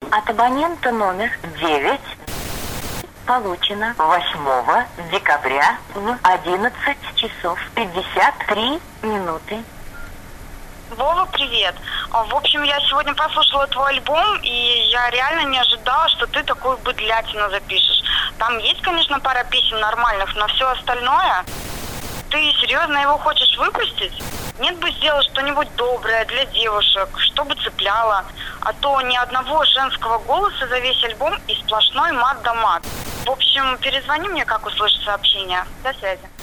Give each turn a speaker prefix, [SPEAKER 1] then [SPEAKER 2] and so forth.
[SPEAKER 1] От абонента номер 9 получено 8 декабря в 11 часов 53 минуты.
[SPEAKER 2] Вова, привет. В общем, я сегодня послушала твой альбом, и я реально не ожидала, что ты такую быдлятину запишешь. Там есть, конечно, пара песен нормальных, но все остальное... Ты серьезно его хочешь выпустить? Нет бы сделать что-нибудь доброе для девушек, чтобы цепляло. А то ни одного женского голоса за весь альбом и сплошной мат да мат. В общем, перезвони мне, как услышишь сообщение. До связи.